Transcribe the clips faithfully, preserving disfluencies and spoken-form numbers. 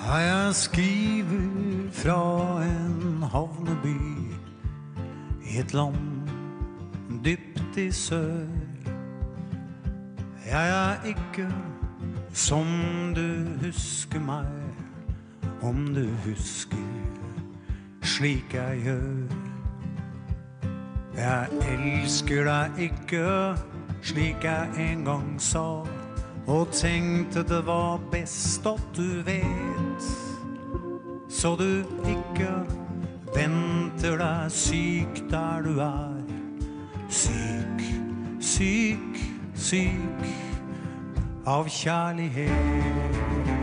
Ja, jeg skriver fra en havneby I et land dypt I sør. Jeg er ikke som du husker meg, om du husker slik jeg gjør. Jeg elsker deg ikke slik jeg en gang sa, og tenkte det var best at du vet, så du ikke venter deg syk der du er. Syk, syk, syk av kjærlighet.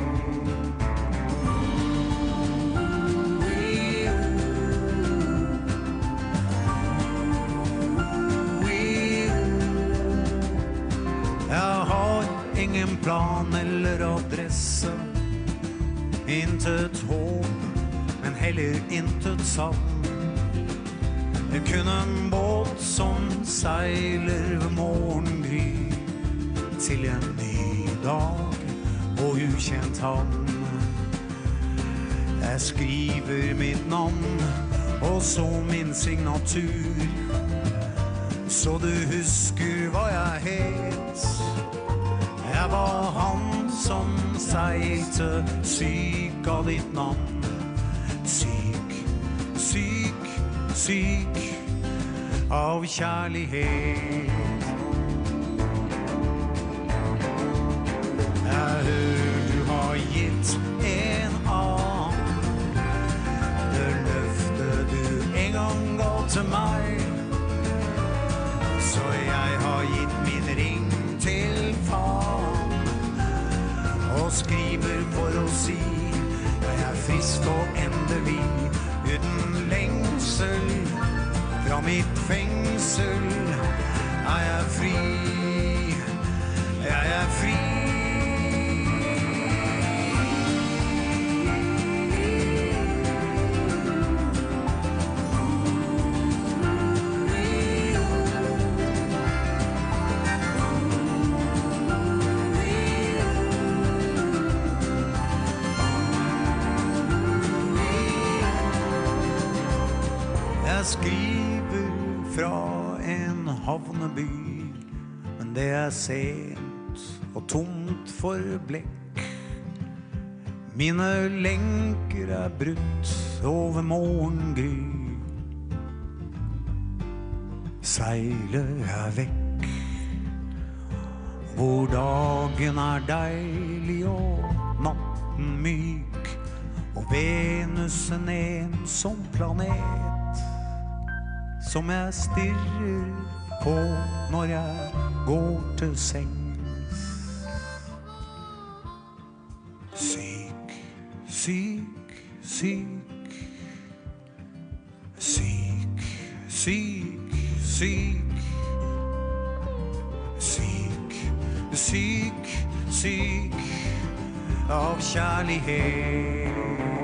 Ingen plan eller adresse, intet håp, men heller intet savn. Det kun en båt som seiler ved morgengry til en ny dag og ukjent havn. Jeg skriver mitt navn og så min signatur, så du husker hva jeg het. Jeg var han som seilte syk av ditt navn. Syk, syk, syk av kjærlighet. Jeg hører du har gitt en annen det løftet du en gang ga til meg, så jeg har gitt min ring til far og skriver for å si jeg er frisk og endelig uten lengsel fra mitt fengsel. Jeg er fri, jeg er fri. Jeg skriver fra en havneby, men det er sent og tomt for blekk. Mine lenker er brutt over morgengry. Seiler jeg vekk, hvor dagen er deilig og natten myk, og Venus en ensom planet som jeg stirrer på når jeg går til sengs. Syk, syk, syk. Syk, syk, syk. Syk, syk, syk av kjærlighet.